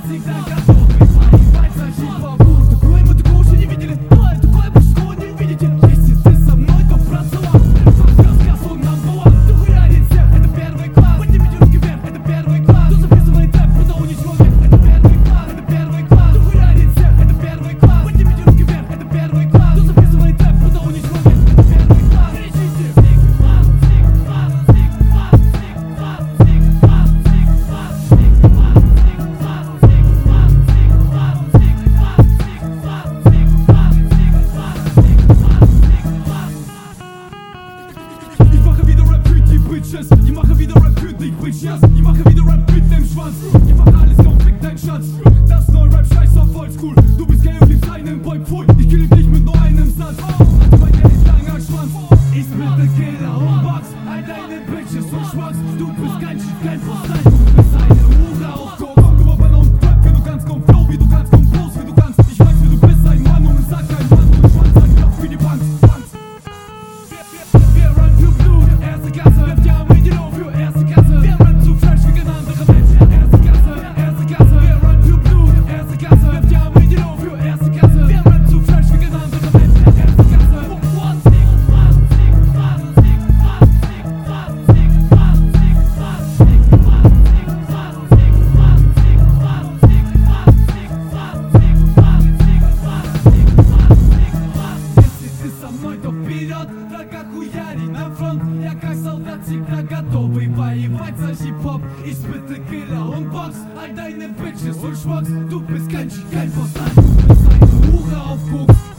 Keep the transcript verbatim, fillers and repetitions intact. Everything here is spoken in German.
всегда готов воевать за хип-хоп. Такое мы такого еще не видели, такое больше такого не увидите. Если ты со мной, то процеловал. Рассказ он number one. Кто хуярит всех, это первый класс. Поднимите руки вверх, это первый класс. Кто записывает рэп, будто у них человек, это первый класс, это первый класс. Кто хуярит всех, это первый класс. Поднимите руки вверх, это первый класс. Кто записывает рэп, будто у них человек, это первый класс. Кричите. Bitches. Ich mache wieder Rap für dich, Bitches. Ich mache wieder Rap mit dem Schwanz. Ich mache alles komplett, dein Schatz. Das neue Rap scheiß auf Oldschool. Du bist gay und liebst einen Boy, pfui. Ich kill dich mit nur einem Satz. Also mein Geld, langer Schwanz. Ich bin der Killer und Box. All deine Bitches und Schwanz. Du bist kein Schiff, kein Prostall. Du bist eine Hure auf Coke. Komm, über Banner und Rap, wie du kannst. Komm, Flow, wie du kannst. Komm, bloß, wie du kannst. Ich weiß, wie du bist, ein Mann. Und sag kein Mann. Und Schwanz, ein Kopf wie die Bank. Wir run für Blut, erste Klasse. Werft ja mit die Low für erste Klasse. Wir run zu fresh, wie kein anderer Mensch. Erste Klasse, erste Klasse. Wir run für Blut, erste Klasse. Werft ja mit die Low für erste Klasse. Wir run zu fresh, wie kein anderer Mensch. Erste Klasse. Врага хуяри на фронт. Я как солдат всегда готовый воевать за хип-хоп. Избитый Killer und Box. All deine Bitches und Schwocks. Du bist kein Schick, kein Postlein. Du bist eine Hure auf Koks.